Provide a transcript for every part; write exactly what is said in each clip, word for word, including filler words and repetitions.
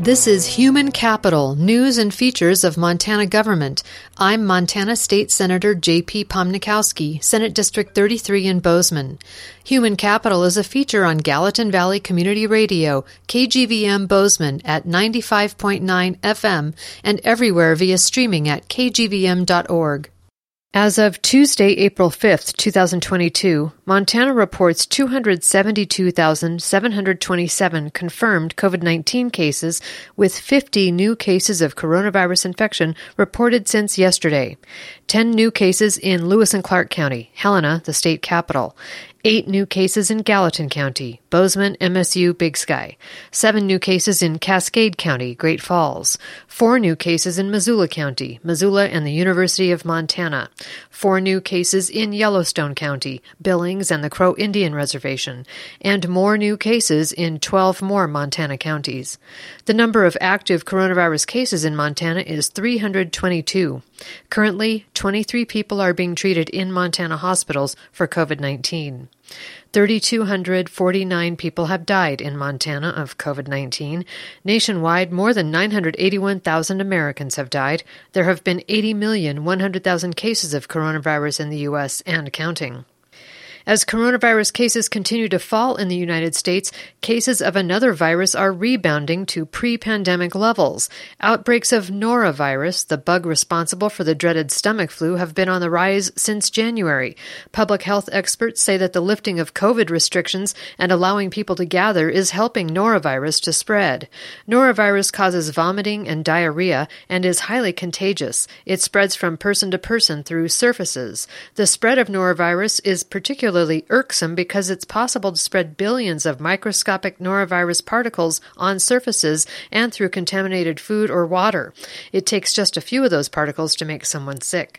This is Human Capital, News and Features of Montana Government. I'm Montana State Senator J P Pomnikowski, Senate District thirty-three in Bozeman. Human Capital is a feature on Gallatin Valley Community Radio, K G V M Bozeman at ninety-five point nine F M and everywhere via streaming at k g v m dot org. As of Tuesday, April fifth, twenty twenty-two, Montana reports two hundred seventy-two thousand seven hundred twenty-seven confirmed COVID nineteen cases, with fifty new cases of coronavirus infection reported since yesterday. ten new cases in Lewis and Clark County, Helena, the state capital. Eight new cases in Gallatin County, Bozeman, M S U, Big Sky. Seven new cases in Cascade County, Great Falls. Four new cases in Missoula County, Missoula and the University of Montana. Four new cases in Yellowstone County, Billings and the Crow Indian Reservation. And more new cases in twelve more Montana counties. The number of active coronavirus cases in Montana is three hundred twenty-two. Currently, twenty-three people are being treated in Montana hospitals for COVID nineteen. three thousand two hundred forty-nine people have died in Montana of COVID nineteen. Nationwide, more than nine hundred eighty-one thousand Americans have died. There have been eighty million one hundred thousand cases of coronavirus in the U S and counting. As coronavirus cases continue to fall in the United States, cases of another virus are rebounding to pre-pandemic levels. Outbreaks of norovirus, the bug responsible for the dreaded stomach flu, have been on the rise since January. Public health experts say that the lifting of COVID restrictions and allowing people to gather is helping norovirus to spread. Norovirus causes vomiting and diarrhea and is highly contagious. It spreads from person to person through surfaces. The spread of norovirus is particularly irksome because it's possible to spread billions of microscopic norovirus particles on surfaces and through contaminated food or water. It takes just a few of those particles to make someone sick.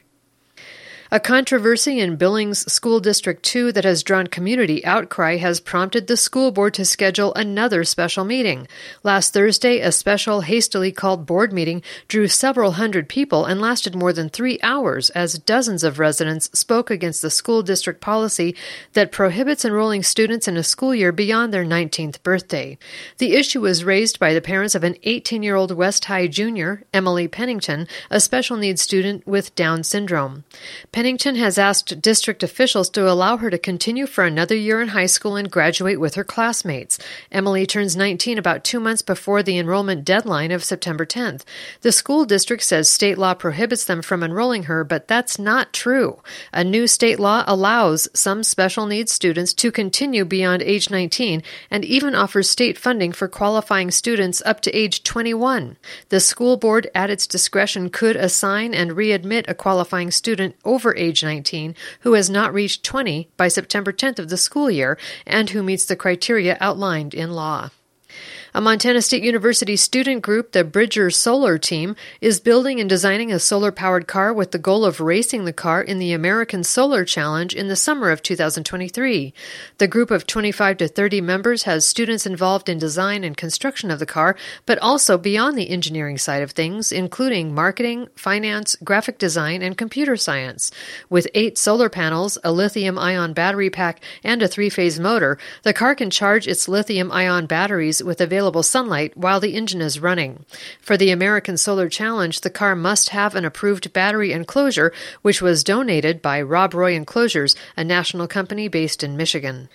A controversy in Billings School District two that has drawn community outcry has prompted the school board to schedule another special meeting. Last Thursday, a special, hastily called board meeting drew several hundred people and lasted more than three hours as dozens of residents spoke against the school district policy that prohibits enrolling students in a school year beyond their nineteenth birthday. The issue was raised by the parents of an eighteen-year-old West High junior, Emily Pennington, a special needs student with Down syndrome. Pennington has asked district officials to allow her to continue for another year in high school and graduate with her classmates. Emily turns nineteen about two months before the enrollment deadline of September tenth. The school district says state law prohibits them from enrolling her, but that's not true. A new state law allows some special needs students to continue beyond age nineteen and even offers state funding for qualifying students up to age twenty-one. The school board, at its discretion, could assign and readmit a qualifying student over age nineteen who has not reached twenty by September tenth of the school year and who meets the criteria outlined in law. A Montana State University student group, the Bridger Solar Team, is building and designing a solar-powered car with the goal of racing the car in the American Solar Challenge in the summer of two thousand twenty-three. The group of twenty-five to thirty members has students involved in design and construction of the car, but also beyond the engineering side of things, including marketing, finance, graphic design, and computer science. With eight solar panels, a lithium-ion battery pack, and a three-phase motor, the car can charge its lithium-ion batteries with available sunlight while the engine is running. For the American Solar Challenge, the car must have an approved battery enclosure, which was donated by Rob Roy Enclosures, a national company based in Michigan.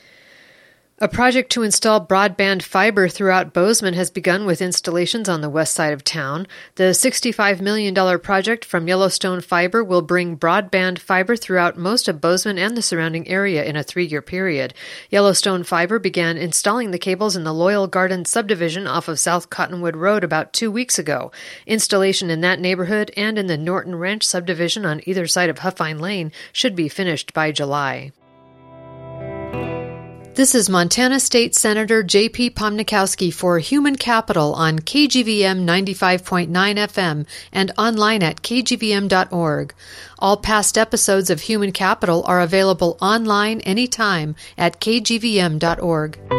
A project to install broadband fiber throughout Bozeman has begun with installations on the west side of town. The sixty-five million dollars project from Yellowstone Fiber will bring broadband fiber throughout most of Bozeman and the surrounding area in a three-year period. Yellowstone Fiber began installing the cables in the Loyal Garden subdivision off of South Cottonwood Road about two weeks ago. Installation in that neighborhood and in the Norton Ranch subdivision on either side of Huffine Lane should be finished by July. This is Montana State Senator J P Pomnikowski for Human Capital on K G V M ninety-five point nine F M and online at k g v m dot org. All past episodes of Human Capital are available online anytime at k g v m dot org.